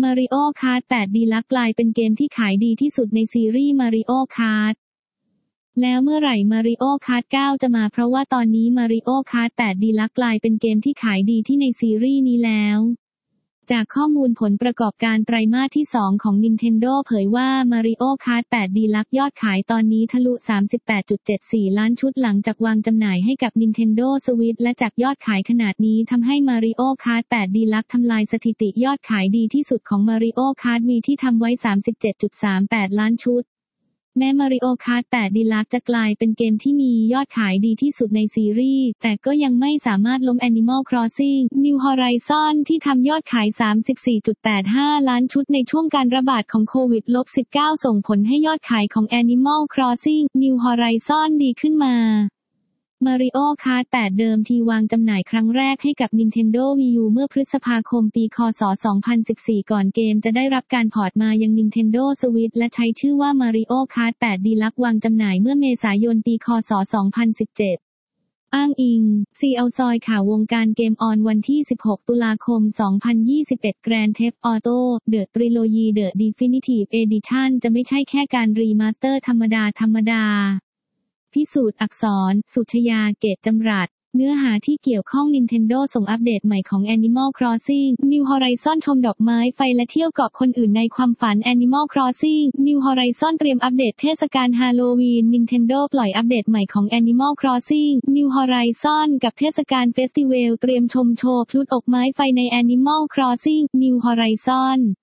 Mario Kart 8 Deluxe กลายเป็นเกมที่ขายดีที่สุดในซีรีส์ Mario Kart แล้วเมื่อไหร่ Mario Kart 9 จะมาเพราะว่าตอนนี้ Mario Kart 8 Deluxe กลายเป็นเกมที่ขายดีที่ในซีรีส์นี้แล้วจากข้อมูลผลประกอบการไตรมาสที่ 2 ของ Nintendo เผยว่า Mario Kart 8 Deluxe ยอดขายตอนนี้ทะลุ 38.74 ล้านชุดหลังจากวางจำหน่ายให้กับ Nintendo Switch และจากยอดขายขนาดนี้ทำให้ Mario Kart 8 Deluxe ทำลายสถิติยอดขายดีที่สุดของ Mario Kart Wii ที่ทำไว้ 37.38 ล้านชุดแม้ Mario Kart 8 Deluxe จะกลายเป็นเกมที่มียอดขายดีที่สุดในซีรีส์แต่ก็ยังไม่สามารถล้ม Animal Crossing New Horizon ที่ทำยอดขาย 34.85 ล้านชุดในช่วงการระบาดของโควิด -19 ส่งผลให้ยอดขายของ Animal Crossing New Horizon ดีขึ้นมาMario Kart 8 เดิมทีวางจำหน่ายครั้งแรกให้กับ Nintendo Wii U เมื่อพฤษภาคมปีคศ 2014 ก่อนเกมจะได้รับการพอร์ตมายัง Nintendo Switch และใช้ชื่อว่า Mario Kart 8 Deluxe วางจำหน่ายเมื่อเมษายนปีคศ 2017 อ้างอิง CL ซอยข่าววงการเกมออนวันที่ 16 ตุลาคม 2021 Grand Theft Auto The Trilogy The Definitive Edition จะไม่ใช่แค่การรีมาสเตอร์ธรรมดาพิสูจน์อักษร สุชยา เกตจำรัดเนื้อหาที่เกี่ยวข้อง Nintendo ส่งอัปเดตใหม่ของ Animal Crossing New Horizon ชมดอกไม้ไฟและเที่ยวเกาะคนอื่นในความฝัน Animal Crossing New Horizon เตรียมอัปเดตเทศกาลฮาโลวีน Nintendo ปล่อยอัปเดตใหม่ของ Animal Crossing New Horizon กับเทศกาลเฟสติวัลเตรียมชมโชว์พลุดอกไม้ไฟใน Animal Crossing New Horizon